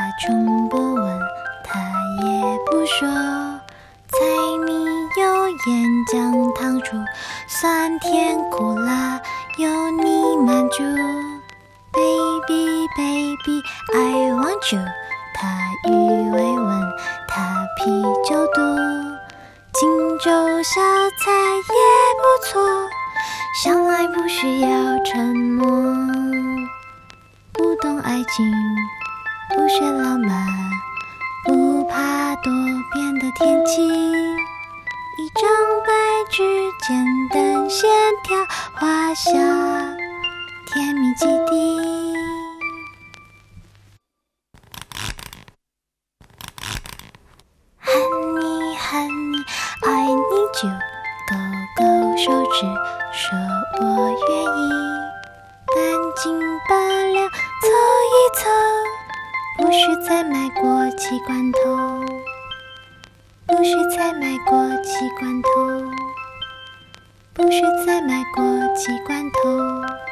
从不问，他也不说。柴米油盐酱糖醋，酸甜苦辣有你满足。Baby baby I want you， 他语未文，他啤酒肚。荆州小菜也不错，相爱不需要承诺。不懂爱情，不学浪漫，不怕多变的天气。一张白纸，简单线条，画下甜蜜基地。Honey honey I need you， 勾勾手指，说我愿意。半斤八两凑一凑，不是再买过期罐头，不是再买过期罐头，不是再买过期罐头。